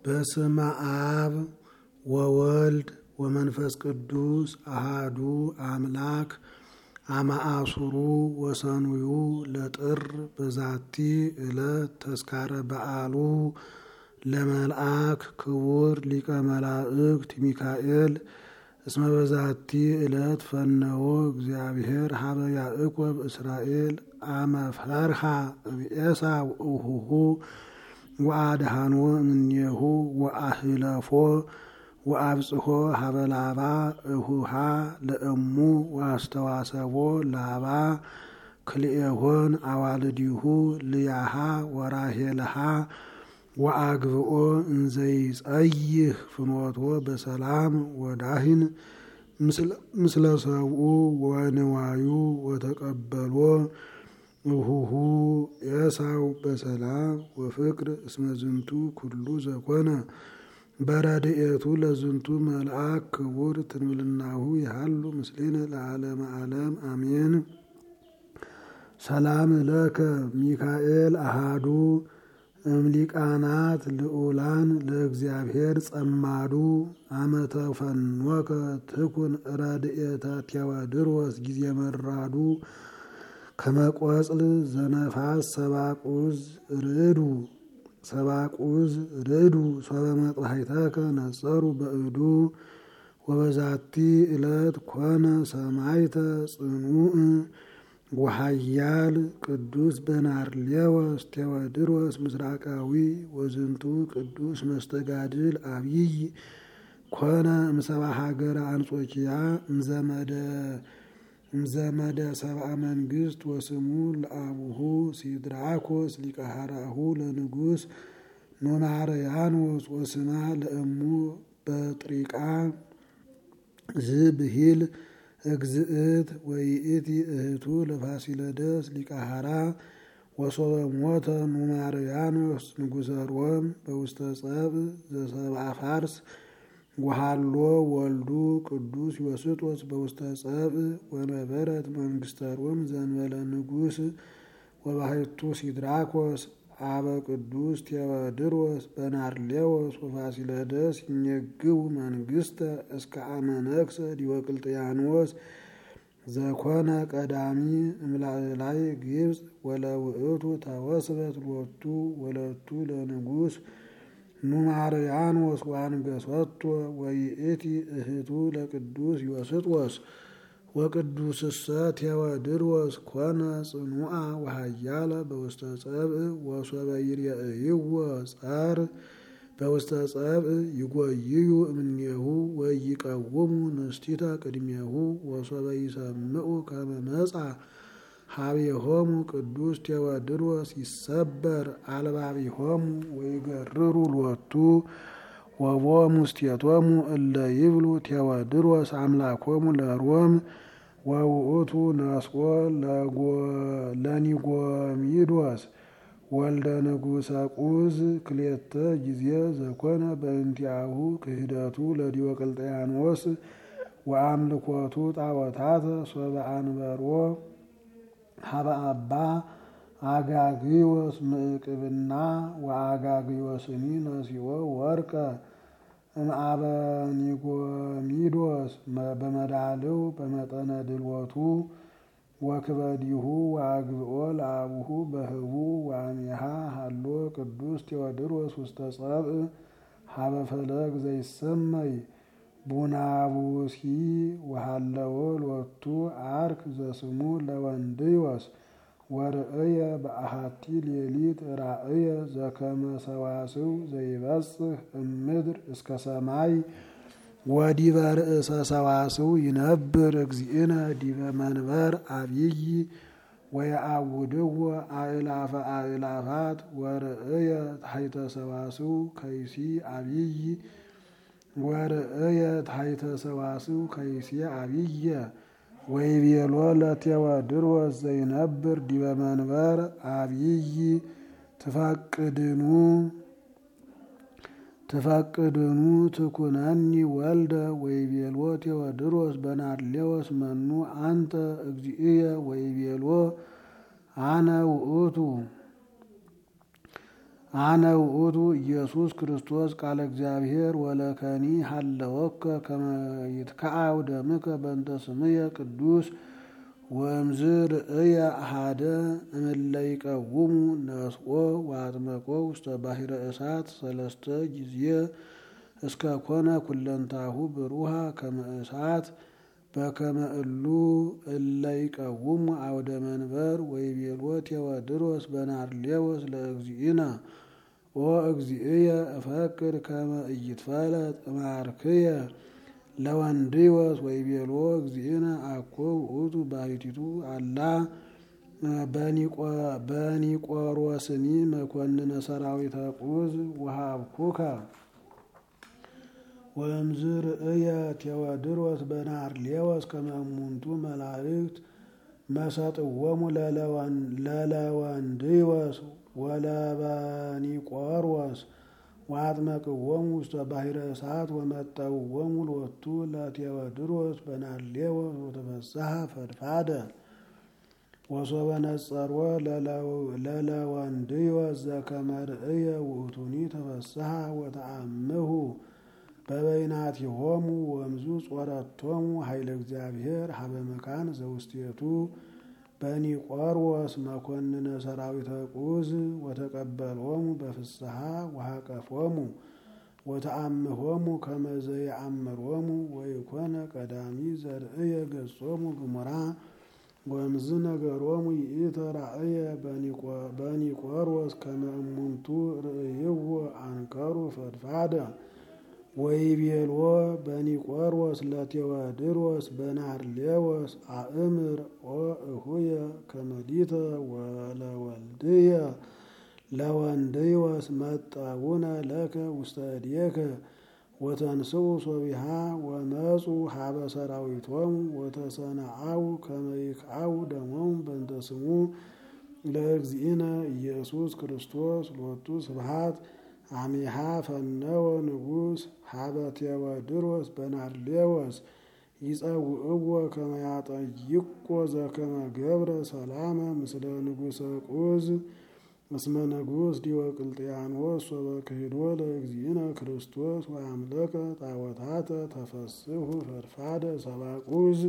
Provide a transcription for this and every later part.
በስመ አብ ወወልድ ወመንፈስ ቅዱስ አሃዱ አምላክ አማአሱሩ ወሰኑዩ ለጥር በዛቲ ዕለት ተስካረ በዓሉ ለመልአክ ክቡር ሊቀ መላእክት ሚካኤል እስመ በዛቲ ዕለት ፈነወ እግዚአብሔር ሀበ ያዕቆብ እስራኤል አመ ፈርሃ ኤሳው እሁሁ ወአድኃኖ እምኔሁ ወአህለፎ ወአብጽሖ ሀበ ላባ እሁሃ ለእሙ ወአስተዋሰቦ ላባ ክልኤሆን አዋልዲሁ ልያሃ ወራሄልሃ ወአግብኦ እንዘይጸይህ ፍኖቶ በሰላም ወዳሂን ምስለ ሰብኡ ወንዋዩ ወተቀበሎ እሁሁ ኤሳው በሰላም ወፍቅር እስመ ዝንቱ ኩሉ ዘኮነ በረድኤቱ ለዝንቱ መልአክ ክቡር ትንብልናሁ ይሃሉ ምስሌነ ለዓለመ ዓለም አሜን። ሰላም ለከ ሚካኤል አሃዱ እምሊቃናት ልዑላን ለእግዚአብሔር ጸማዱ አመተ ፈኖከ ትኩን ረድኤተ ቴዎድሮስ ጊዜ መራዱ ከመቆጽል ዘነፋስ ሰባቁዝ ርዱ ሶበ መጥባሕተከ ነጸሩ በእዱ ወበዛቲ ዕለት ኮነ ሰማዕተ ጽኑዕ ወኃያል ቅዱስ በናርሌዎስ ቴዎድሮስ ምስራቃዊ ወዝንቱ ቅዱስ መስተጋድል አብይ ኮነ እምሰብአ ሀገረ አንጾኪያ እምዘመደ ሰብአ መንግስት ወስሙ ለአቡሁ ሲድራኮስ ሊቀ ሀራሁ ለንጉስ ኖማርያኖስ ወስማ ለእሙ በጥሪቃ ዝብሂል እግዝእት ወይእቲ እህቱ ለፋሲለደስ ሊቀ ሀራ ወሶበ ሞተ ኖማርያኖስ ንጉሰ ሮም በውስተ ጸብ ዘሰብአ ፋርስ ወሃሎ ወልዱ ቅዱስ ዮስጦስ በውስተ ጸብ ወነበረት መንግስተ ሮም ዘንበለ ንጉስ ወባሕቱ ሲድራኮስ አበ ቅዱስ ቴዎድሮስ በናርሌዎስ ወፋሲለደስ ይነግቡ መንግስተ እስከ አመ ነግሠ ዲዮቅልጥያኖስ ዘኮነ ቀዳሚ እምላዕላይ ግብጽ ወለውእቱ ተወስበት ሎቱ ወለቱ ለንጉስ ኑማርያኖስ ወአንገሶቶ ወይእቲ እህቱ ለቅዱስ ዮስጦስ ወቅዱስሰ ቴዎድሮስ ኮነ ጽኑዓ ወኃያለ በውስተ ጸብእ ወሶበ ይርኤይዎ ጸር በውስተ ጸብእ ይጐይዩ እምኔሁ ወይቀውሙ ንስቲተ ቅድሜሁ ወሶበ ይሰምዑ ከመ መጻ ሀቤሆሙ ቅዱስ ቴዎድሮስ ይሰበር አልባቢሆሙ ወይገርሩ ሎቱ ወቦ ሙስቴቶሙ እለ ይብሉ ቴዎድሮስ አምላኮሙ ለሮም ወውእቱ ነስኦ ለኒጎሚዶስ ወልደ ንጉሰ ቁዝ ክልኤተ ጊዜ ዘኮነ በእንቲአሁ ክህደቱ ለዲዮቅልጥያኖስ ወአምልኮቱ ጣዖታተ ሶበ አንበሮ ሀበ አባ አጋግዮስ ምዕቅብና ወአጋግዮስኒ ነሲኦ ወርቀ እምአበ ኒጎሚዶስ በመዳልው በመጠነ ድልወቱ ወክበዲሁ ወአግብኦ ለአቡሁ በህቡ ወአሜሃ ሃሎ ቅዱስ ቴዎድሮስ ውስተ ጸብእ ሀበ ፈለግ ዘይሰመይ ቡናቡሲ ወሃለወ ሎቱ አርክ ዘስሙ ለወንድዮስ ወርእየ በአሃቲ ሌሊት ራእየ ዘከመ ሰዋስው ዘይበጽሕ እምድር እስከ ሰማይ ወዲበ ርእሰ ሰዋስው ይነብር እግዚእነ ዲበ መንበር አብይ ወየአውድዎ አእላፈ አእላፋት ወርእየ ታሕተ ሰዋስው ከይሲ አብይ ወርእየ ታሕተ ሰዋስው ከይሲ አብየ ወይቤሎ ለቴዎድሮስ ዘይነብር ዲበ መንበር አብይ ትፈቅድኑ ትኩነኒ ወልደ ወይቤሎ ቴዎድሮስ በናርሌዎስ መኑ አንተ እግዚእየ ወይቤሎ አነ ውእቱ አነ ውእቱ ኢየሱስ ክርስቶስ ቃለ እግዚአብሔር ወለከኒ ሀለወከ ከመ ይትከዐው ደምከ በእንተ ስምየ ቅዱስ ወእምዝ ርእየ አሐደ እምእለ ይቀውሙ ነስኦ ወአጥመቆ ውስተ ባሕረ እሳት ሰለስተ ጊዜ እስከ ኮነ ኩለንታሁ ብሩሃ ከመ እሳት በከመ እሉ እለ ይቀውሙ አውደ መንበር ወይቤሎ ቴዎድሮስ በናርሌዎስ ለእግዚእነ ኦ እግዚእየ እፈቅድ ከመ ኢይትፈለጥ እምአርክየ ለወንድዮስ ወይቤሎ እግዚእነ አኮ ውእቱ ባሕቲቱ አላ በኒቆሮስኒ መኮንነ ሰራዊተ ቁዝ ወሀብኩከ ወእምዝ ርእየ ቴዎድሮስ በናርሌዎስ ከመ እሙንቱ መላእክት መሰጥዎሙ ለለወንድዮስ ወለበኒቆሮስ ወአጥመቅዎሙ ውስተ ባሕረ እሳት ወመጠውዎሙ ሎቱ ለቴዎድሮስ በናርሌዎስ ወተፈስሐ ፈድፋደ ወሶበ ነጸሮ ለለወንድዮስ ዘከመ ርእየ ውእቱኒ ተፈስሐ ወተአምሁ በበይናቲሆሙ ወእምዙ ጾረቶሙ ኃይለ እግዚአብሔር ሀበ መካን ዘውስቴቱ በኒቆሮስ መኮንነ ሰራዊተ ቁዝ ወተቀበሎሙ በፍስሐ ወሀቀፎሙ ወተአምሆሙ ከመ ዘየአምሮሙ ወይኮነ ቀዳሚ ዘርእየ ገጾሙ ግሙራ ወእምዝ ነገሮሙ ይእተ ራእየ በኒቆሮስ ከመ እሙንቱ ርእይዎ አንከሩ ፈድፋደ ወይቤሎ በኒቆሮስ ለቴዎድሮስ በናርሌዎስ አእምር ኦ እሁየ ከመዲተ ወለወልድየ ለወንድዮስ መጠውነ ለከ ውስተ እዴከ ወተንስኡ ሶቢሃ ወመፁ ሀበ ሰራዊቶሙ ወተሰነአው ከመ ይክዐው ደሞሙ በእንተ ስሙ ለእግዚእነ ኢየሱስ ክርስቶስ ሎቱ ስብሐት አሚሃ ፈነወ ንጉሥ ሀበ ቴዎድሮስ በናርሌዎስ ይጸውዕዎ ከመ ያጠይቆ ዘከመ ገብረ ሰላመ ምስለ ንጉሠ ቁዝ እስመ ንጉሥ ዲዮቅልጥያኖስ ሶበ ክህዶ ለእግዚእነ ክርስቶስ ወአምለከ ጣዖታተ ተፈስሑ ፈድፋደ ሰብአ ቁዝ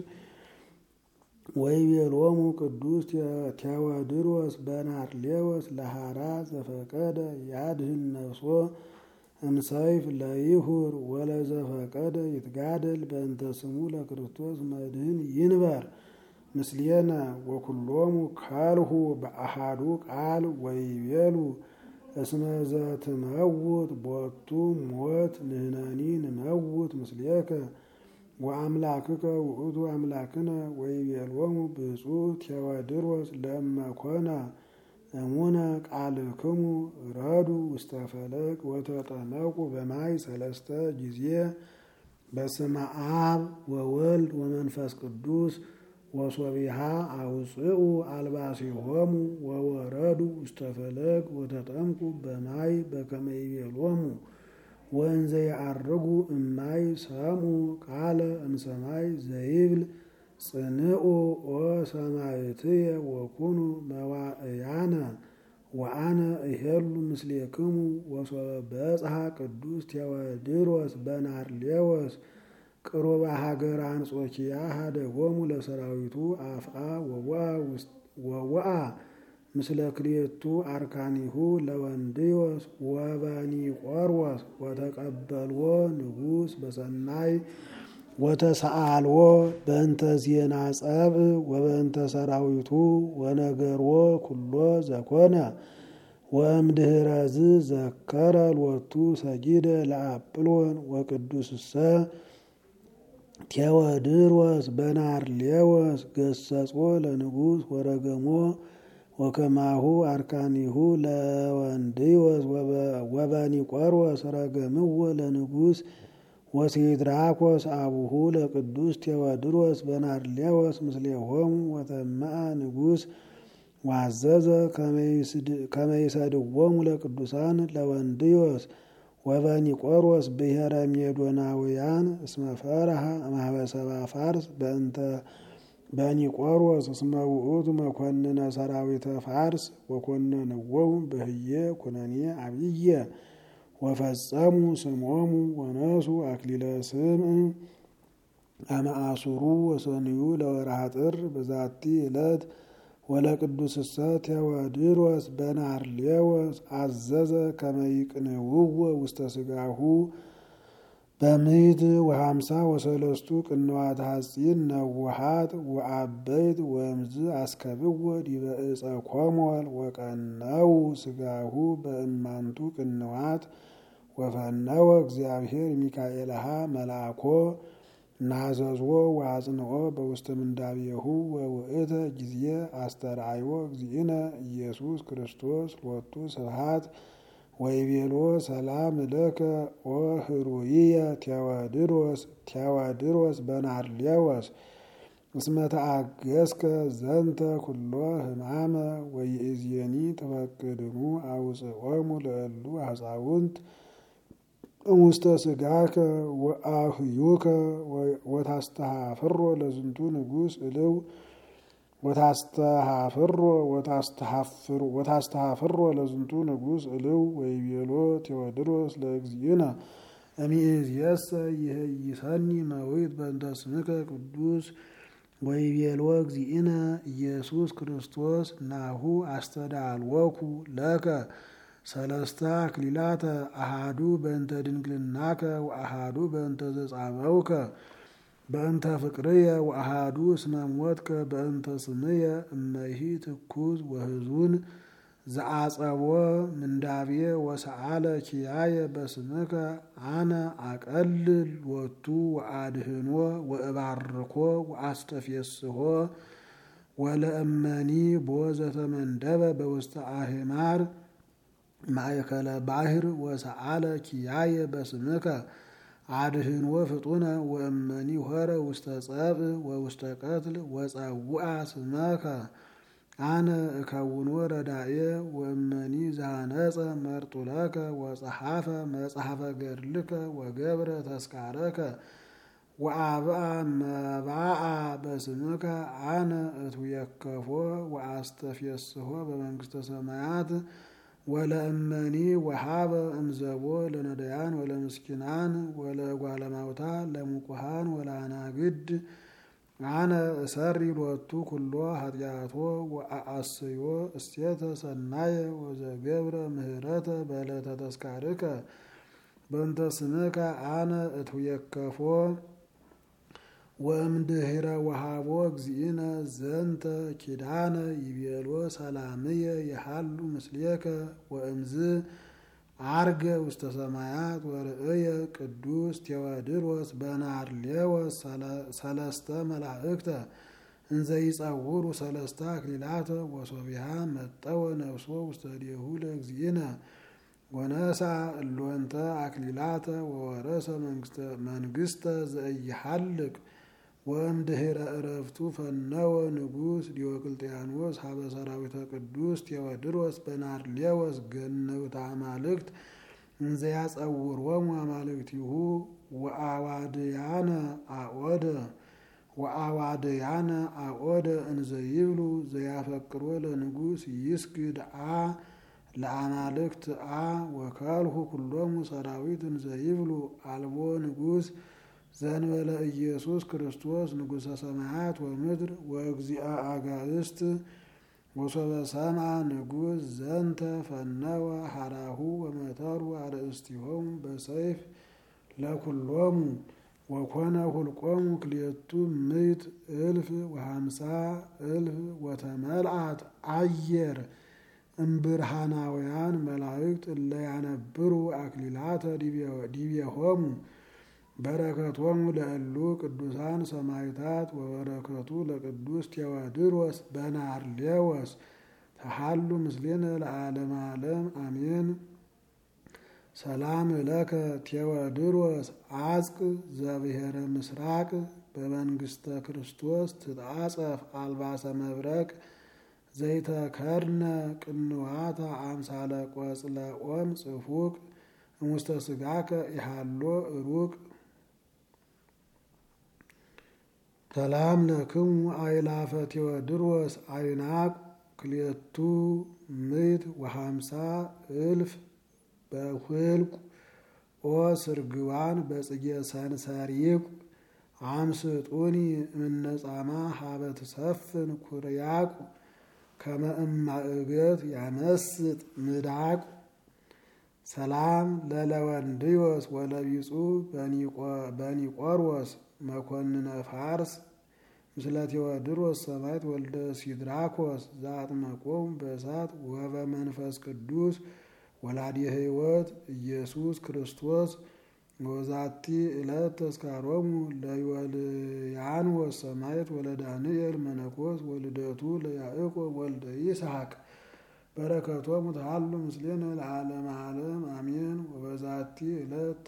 ወይቤሎሙ ቅዱስ ቴዎድሮስ በናርሌዎስ ለሃራ ዘፈቀደ ያድህን ነፍሶ እምሰይፍ ለይሁር ወለዘፈቀደ ይትጋደል በእንተ ስሙ ለክርስቶስ መድህን ይንበር ምስሌነ ወኩሎሙ ካልሁ በአሃዱ ቃል ወይቤሉ እስመ ዘትመውት ቦቱ ሞት ንሕነኒ ንመውት ምስሌከ ወአምላክከ ውእቱ አምላክነ ወይቤሎሙ ብፁዕ ቴዎድሮስ ለመኮነ እሙነ ቃልክሙ ረዱ ውስተ ፈለግ ወተጠመቁ በማይ ሰለስተ ጊዜ በስመ አብ ወወልድ ወመንፈስ ቅዱስ ወሶቢሃ አውፅኡ አልባሲሆሙ ወወረዱ ውስተ ፈለግ ወተጠምቁ በማይ በከመ ይቤሎሙ ወእንዘ ያዐርጉ እማይ ሰሙ ቃለ እምሰማይ ዘይብል ጽንዑ ኦ ሰማዕትየ ወኩኑ መዋእያነ ወአነ እሄሉ ምስሌክሙ ወሶበ በጽሐ ቅዱስ ቴዎድሮስ በናርሌዎስ ቅሩበ ሀገረ አንጾኪያ ሀደጎሙ ለሰራዊቱ አፍአ ወወአ ምስለ ክልኤቱ አርካኒሁ ለወንድዮስ ወበኒቆሮስ ወተቀበልዎ ንጉሥ በሰናይ ወተሰአልዎ በእንተ ዜና ጸብእ ወበእንተ ሰራዊቱ ወነገርዎ ኩሎ ዘኮነ ወእምድኅረዝ ዘከረ ሎቱ ሰጊደ ለአጵሎን ወቅዱስሰ ቴዎድሮስ በናርሌዎስ ገሰጾ ለንጉሥ ወረገሞ ወከማሁ አርካኒሁ ለወንድዮስ ወበኒቆሮስ ረገምዎ ለንጉሥ ወሲድራኮስ አቡሁ ለቅዱስ ቴዎድሮስ በናርሌዎስ ምስሌሆሙ ወተመአ ንጉሥ ዋዘዘ ከመ ይሰድዎሙ ለቅዱሳን ለወንድዮስ ወበኒቆሮስ ብሔረ ሜዶናውያን እስመ ፈርሃ እምኀበ ሰብአ ፋርስ በእንተ በኒቆሮስ እስመ ውእቱ መኮንነ ሰራዊተ ፋርስ ወኮነንዎሙ በህየ ኩነኔ አብየ ወፈጸሙ ስሞሙ ወነሱ አክሊለ ስምዕ አመአሱሩ ወሰንዩ ለወርሃ ጥር በዛቲ ዕለት ወለቅዱስሰ ቴዎድሮስ በናርሌዎስ አዘዘ ከመ ይቅንውዎ ውስተ ስጋሁ በምዕት ወሃምሳ ወሰለስቱ ቅንዋተ ሐጺን ነውሃት ወአበይት ወእምዝ አስከብዎ ዲበ ዕፀ ኮሞል ወቀነው ስጋሁ በእማንቱ ቅንዋት ወፈነወ እግዚአብሔር ሚካኤልሃ መልአኮ ናዘዝዎ ወአጽንኦ በውስተ ምንዳቤሁ ወውእተ ጊዜ አስተርአዮ እግዚእነ ኢየሱስ ክርስቶስ ሎቱ ስብሐት ወይቤሎ ሰላም ለከ ወህሩየ ቴዎድሮስ በናርሌዎስ እስመ ተአገስከ ዘንተ ኩሎ ሕማመ ወይእዜኒ ተፈቅድኑ አውፅኦሙ ለእሉ አሕፃውንት ውስተ ስጋከ ወአህዩከ ወታስተሃፍሮ ለዝንቱ ንጉሥ እልው ወታስተሃፍሮ ለዝንቱ ንጉሥ እልው ወይቤሎ ቴዎድሮስ ለእግዚእነ እምይእዜሰ ይሰኒ መዊት በእንተ ስምከ ቅዱስ ወይቤሎ እግዚእነ ኢየሱስ ክርስቶስ ናሁ አስተዳልወኩ ለከ ሰለስተ አክሊላተ አሃዱ በእንተ ድንግልናከ ወአሃዱ በእንተ ዘጻመውከ በእንተ ፍቅርየ ወአሃዱ እስመ ሞትከ በእንተ ስምየ እመሂ ትኩዝ ወህዙን ዘአጸቦ ምንዳቤ ወሰአለ ኪያየ በስምከ አነ አቀልል ሎቱ ወአድህኖ ወእባርኮ ወአስተፌስሖ ወለእመኒ ቦ ዘተመንደበ በውስተ አህማር ማእከለ ባሕር ወሰአለ ኪያየ በስምከ አድህንዎ ፍጡነ ወእመኒ ሆረ ውስተ ጸብእ ወውስተ ቀትል ወጸውአ ስመከ አነ እከውኖ ረዳኤ ወእመኒ ዘሃነጸ መርጡለከ ወጸሐፈ መጽሐፈ ገድልከ ወገብረ ተስካረከ ወአብአ መባአ በስምከ አነ እትውየከፎ ወአስተፌስሖ በመንግስተ ሰማያት ወለእመኒ ወሃበ እምዘቦ ለነዳያን ወለምስኪናን ወለጓለማውታ ለሙቁሃን ወለአናግድ አነ እሰሪ ሎቱ ኩሎ ኃጢአቶ ወአአስዮ እስቴተ ሰናየ ወዘገብረ ምህረተ በዕለተ ተስካርከ በእንተ ስምከ አነ እትውየከፎ ወእምድኅረ ወሃቦ እግዚእነ ዘንተ ኪዳነ ይቤሎ ሰላምየ የሃሉ ምስሌከ ወእምዝ አርገ ውስተ ሰማያት ወርእየ ቅዱስ ቴዎድሮስ በናርሌዎስ ሰለስተ መላእክተ እንዘ ይጸውሩ ሰለስተ አክሊላተ ወሶቢሃ መጠወ ነፍሶ ውስተ እዴሁ ለእግዚእነ ወነሳ እሎንተ አክሊላተ ወወረሰ መንግስተ ዘኢይሐልቅ ወእምድኅረ ዕረፍቱ ፈነወ ንጉሥ ዲዮቅልጥያኖስ ሀበ ሰራዊተ ቅዱስ ቴዎድሮስ በናርሌዎስ ገነውተ አማልክት እንዘ ያጸውሮሙ አማልክቲሁ ወአዋድያነ አኦደ እንዘ ይብሉ ዘያፈቅሮ ለንጉሥ ይስግድ ለአማልክት ወከልሁ ኩሎሙ ሰራዊት እንዘ ይብሉ አልቦ ንጉሥ ዘንበለ ኢየሱስ ክርስቶስ ንጉሠ ሰማያት ወምድር ወእግዚአ አጋእስት ወሶበ ሰምዐ ንጉሥ ዘንተ ፈነወ ሀራሁ ወመተሩ አርእስቲሆሙ በሰይፍ ለኩሎሙ ወኮነ ሁልቆሙ ክልኤቱ ምዕት እልፍ ወሃምሳ እልፍ ወተመልአት አየር እምብርሃናውያን መላእክት እለ ያነብሩ አክሊላተ ዲቤሆሙ በረከቶሙ ለእሉ ቅዱሳን ሰማዕታት ወበረከቱ ለቅዱስ ቴዎድሮስ በናርሌዎስ ተሃሉ ምስሌነ ለዓለመ ዓለም አሜን። ሰላም ለከ ቴዎድሮስ አጽቅ ዘብሔረ ምስራቅ በመንግስተ ክርስቶስ ትጣጸፍ አልባሰ መብረቅ ዘይተከርነ ቅንዋታ አምሳለ ቆጽለ ኦም ጽፉቅ እሙስተ ስጋከ ኢሃሎ ሩቅ ሰላም ለክሙ አእላፈ ቴዎድሮስ አይናቅ ክልኤቱ ምዕት ወሃምሳ እልፍ በሁልቁ ኦ ስርግዋን በጽጌ ሰንሰሪቁ አምስጡኒ እምነጻማ ሀበ ትሰፍን ኩርያቁ ከመ እማእገት ያመስጥ ምዳቁ። ሰላም ለለወንድዮስ ወለቢጹ በኒቆሮስ መኮንነ ፋርስ ምስለ ቴዎድሮስ ሰማዕት ወልደ ሲድራኮስ ዘአጥመቆሙ በእሳት ወበመንፈስ ቅዱስ ወላዲ ሕይወት ኢየሱስ ክርስቶስ ወዛቲ ዕለት ተስካሮሙ ለዮልያኖስ ሰማዕት ወለዳንኤል መነኮስ ወልደቱ ለያዕቆብ ወልደ ይስሐቅ በረከቶሙ ተሃሉ ምስሌነ ለዓለመ ዓለም አሜን። ወበዛቲ ዕለት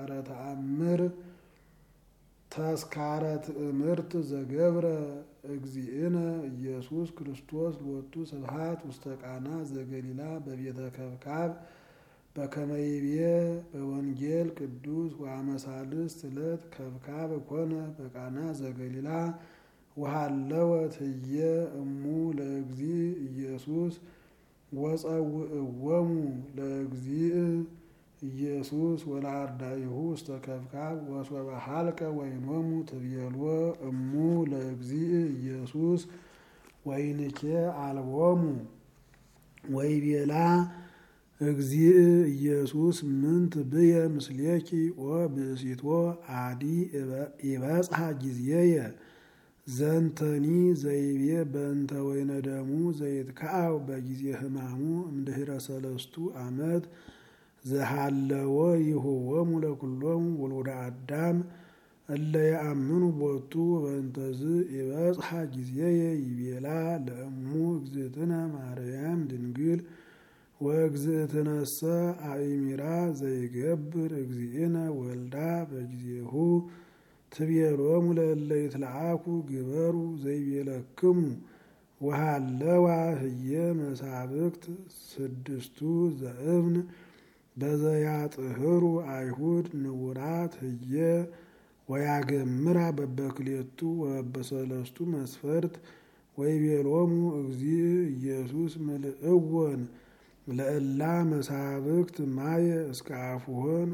ተስካረ ትእምርት ዘገብረ እግዚእነ ኢየሱስ ክርስቶስ ሎቱ ስብሐት ውስተ ቃና ዘገሊላ በቤተ ከብካብ በከመ ይቤ በወንጌል ቅዱስ ወአመሳልስት ዕለት ከብካብ ኮነ በቃና ዘገሊላ ወሃለወት ህየ እሙ ለእግዚእ ኢየሱስ ወጸውዕዎሙ ለእግዚእ ኢየሱስ ወለአርዳኢሁ ውስተ ከብካብ ወሶበ ሀልቀ ወይኖሙ ትቤልዎ እሙ ለእግዚእ ኢየሱስ ወይንኬ አልቦሙ ወይቤላ እግዚእ ኢየሱስ ምንት ብየ ምስሌኪ ወብእሲቶ አዲ ይበጽሐ ጊዜየ ዘንተኒ ዘይቤ በእንተ ወይነ ደሙ ዘይትከአው በጊዜ ሕማሙ እምድኅረ 3 ዓመት ዘሃለወ ይሁቦሙ ለኩሎሙ ወልወደ አዳም እለ የአምኑ ቦቱ በእንተዝ ይበጽሐ ጊዜየ ይቤላ ለእሙ እግዝእትነ ማርያም ድንግል ወእግዝእትነሰ አእሚራ ዘይገብር እግዚእነ ወልዳ በጊዜሁ ትቤሎሙ ለእለ ይትለአኩ ግበሩ ዘይቤለክሙ ወሃለዋ ህየ መሳብክት 6 ዘእብን በዘያጥህሩ አይሁድ ንውራት ህየ ወያገምራ በበክሌቱ ወበሰለስቱ መስፈርት ወይቤሎሙ እግዚእ ኢየሱስ መልእወን ለእላ መሳብክት ማየ እስከ አፉሆን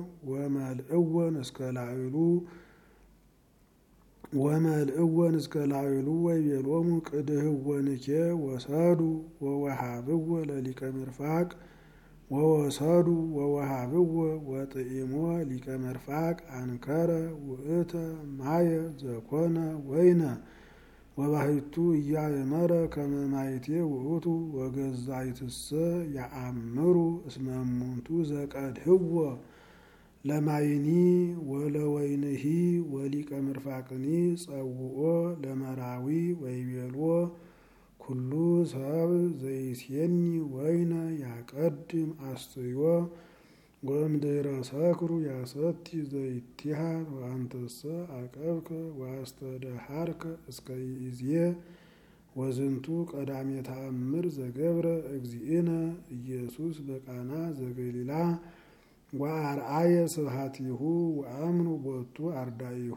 ወመልእወን እስከ ላዕሉ ወይቤሎሙ ቅድህወንኬ ወሰዱ ወወሃብዎ ለሊቀ ምርፋቅ ወወሰዱ ወወሃብዎ ወጥኢሞ ሊቀ ምርፋቅ አንከረ ውእተ ማየ ዘኮነ ወይነ ወባሕቱ ኢያእመረ ከመ ማይቴ ውእቱ ወገዛይትሰ ያአምሩ እስመ እሙንቱ ዘቀድህዎ ለማይኒ ወለወይንሂ ወሊቀ ምርፋቅኒ ጸውኦ ለመራዊ ወይቤልዎ ኩሉ ሰብ ዘይሴኒ ወይነ ያቀድም አስተዮ ወእምድኅረ ሰክሩ ያሰቲ ዘይትሃት ወአንተሰ አቀብከ ወአስተደሃርከ እስከ ይእዜ ወዝንቱ ቀዳሜ ተአምር ዘገብረ እግዚእነ ኢየሱስ በቃና ዘገሊላ ወአርአየ ስብሐቲሁ ወአምኑ ቦቱ አርዳኢሁ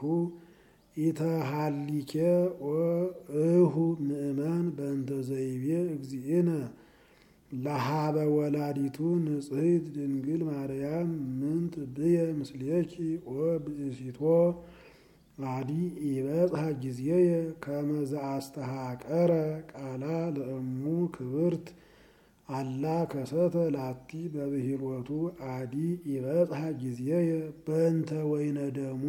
ኢተሃሊኬ ወእሁ ምእመን በእንተ ዘይቤ እግዚእነ ለሃበ ወላዲቱ ንጽሕት ድንግል ማርያም ምንት ብየ ምስሌኪ ወብእሲቶ አዲ ይበጽሐ ጊዜየ ከመ ዘአስተሃቀረ ቃላ ለእሙ ክብርት አላ ከሰተ ላቲ በብሂሎቱ አዲ ይበጽሐ ጊዜየ በእንተ ወይነ ደሙ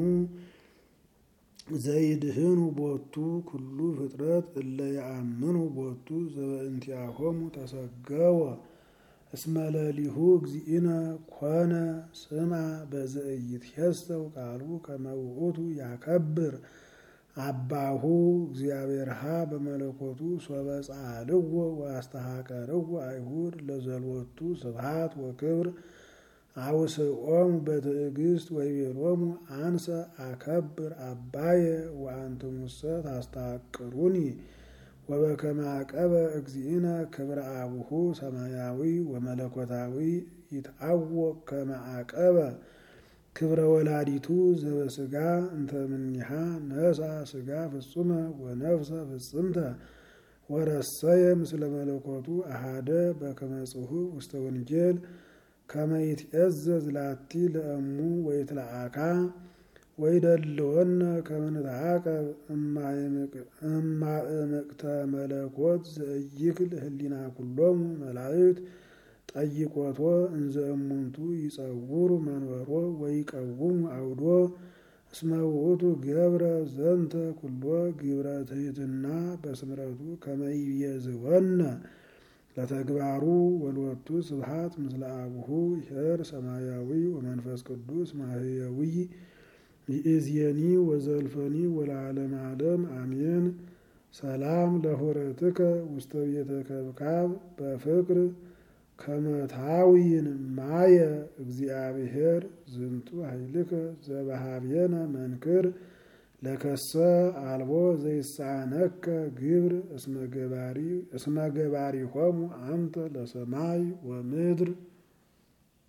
ዘይድህኑ ቦቱ ኩሉ ፍጥረት እለ ያአምኑ ቦቱ ዘበእንቲአሆሙ ተሰገወ እስመ ለሊሁ እግዚእነ ኮነ ስማ በዘኢይትኄሰው ቃሉ ከመ ውእቱ ያከብር አባሁ እግዚአብሔርሃ በመለኮቱ ሶበ ጻልዎ ወአስተሃቀርዎ አይሁድ ለዘልወቱ ስብሐት ወክብር አውስኦሙ በትዕግስት ወይቤሎሙ አንሰ አከብር አባየ ወአንትሙሰ ታስተሐቅሩኒ ወበከመ አቀበ እግዚእነ ክብረ አቡሁ ሰማያዊ ወመለኮታዊ ይትዐወቅ ከመ አቀበ ክብረ ወላዲቱ ዘበስጋ እንተ እምኔሃ ነሳ ስጋ ፍጹመ ወነፍሰ ፍጽምተ ወረሰየ ምስለ መለኮቱ አሃደ በከመ ጽሑፍ ውስተ ወንጌል ከመ ይትዔዘዝ ላቲ ለእሙ ወይትለአካ ወይደልወነ ከመ ንትዓቀብ እማእምቅተ መለኮት ዘእይክል ህሊና ኩሎሙ መላእክት ጠይቆቶ እንዘ እሙንቱ ይጸውሩ መንበሮ ወይቀውሙ አውዶ እስመ ውእቱ ገብረ ዘንተ ኩሎ ግብረ ትሕትና በስምረቱ ከመ ይቤዝወነ ለተግባሩ ወልወቱ ስብሐት ምስለ አቡሁ ኄር ሰማያዊ ወመንፈስ ቅዱስ ማህየዊ ይእዜኒ ወዘልፈኒ ወለዓለመ ዓለም አሜን። ሰላም ለሆረትከ ውስተ ቤተ ከብካብ በፍቅር ከመታዊን ማየ እግዚአብሔር ዝንቱ ኃይልከ ዘበሃብየነ መንክር ለከሰ አልቦ ዘይሳነከ ግብር እስመ ገባሪሆሙ አንተ ለሰማይ ወምድር